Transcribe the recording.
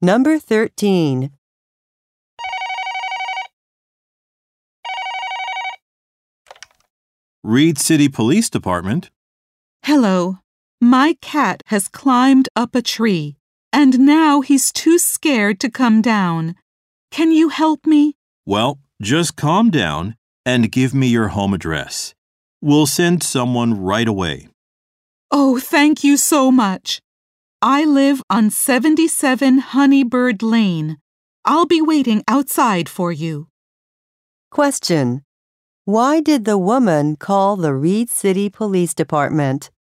Number 13. Reed City Police Department. Hello. My cat has climbed up a tree, and now he's too scared to come down. Can you help me? Well, just calm down and give me your home address. We'll send someone right away. Oh, thank you so much. I live on 77 Honeybird Lane. I'll be waiting outside for you. Question. Why did the woman call the Reed City Police Department?